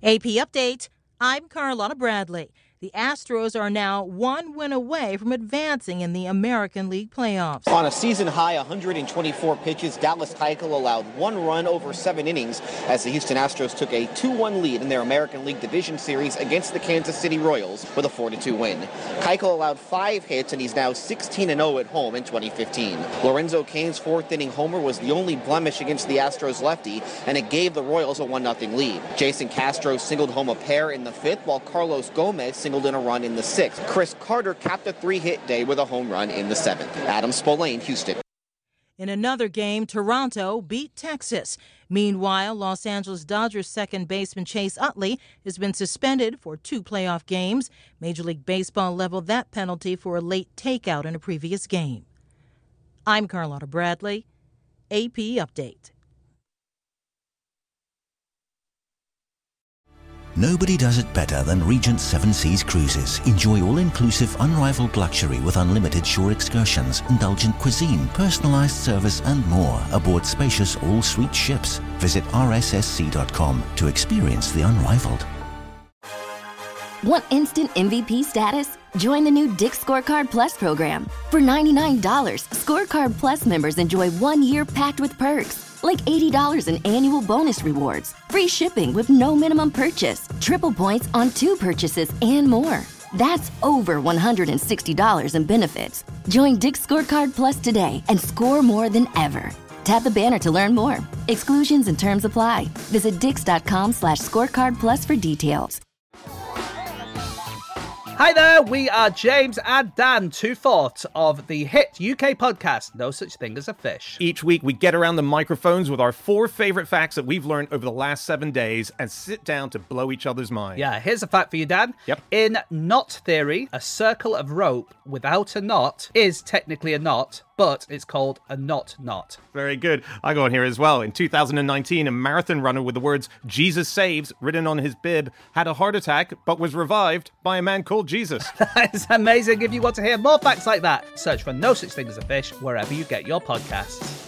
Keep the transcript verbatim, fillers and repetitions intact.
A P Update, I'm Carlotta Bradley. The Astros are now one win away from advancing in the American League playoffs. On a season-high one hundred twenty-four pitches, Dallas Keuchel allowed one run over seven innings as the Houston Astros took a two one lead in their American League Division Series against the Kansas City Royals with a four to two win. Keuchel allowed five hits, and he's now sixteen and oh at home in twenty fifteen. Lorenzo Cain's fourth-inning homer was the only blemish against the Astros lefty, and it gave the Royals a one nothing lead. Jason Castro singled home a pair in the fifth, while Carlos Gomez singled in a run in the sixth. Chris Carter capped a three-hit day with a home run in the seventh. Adam Spillane, Houston. In another game, Toronto beat Texas. Meanwhile, Los Angeles Dodgers second baseman Chase Utley has been suspended for two playoff games. Major League Baseball leveled that penalty for a late takeout in a previous game. I'm Carlotta Bradley, A P Update. Nobody does it better than Regent Seven Seas Cruises. Enjoy all-inclusive, unrivaled luxury with unlimited shore excursions, indulgent cuisine, personalized service, and more aboard spacious all-suite ships. Visit r s s c dot com to experience the unrivaled. Want instant M V P status? Join the new Dick's Scorecard Plus program. For ninety-nine dollars, Scorecard Plus members enjoy one year packed with perks, like eighty dollars in annual bonus rewards, free shipping with no minimum purchase, triple points on two purchases, and more. That's over one hundred sixty dollars in benefits. Join Dick's Scorecard Plus today and score more than ever. Tap the banner to learn more. Exclusions and terms apply. Visit dix.com slash scorecard plus for details. Hi there, we are James and Dan, two-fourths of the hit U K podcast, No Such Thing as a Fish. Each week, we get around the microphones with our four favorite facts that we've learned over the last seven days and sit down to blow each other's minds. Yeah, here's a fact for you, Dan. Yep. In knot theory, a circle of rope without a knot is technically a knot, but it's called a knot knot. Very good. I go on here as well. In two thousand nineteen, a marathon runner with the words Jesus Saves written on his bib had a heart attack but was revived by a man called Jesus. That is amazing. If you want to hear more facts like that, search for No Such Thing as a Fish wherever you get your podcasts.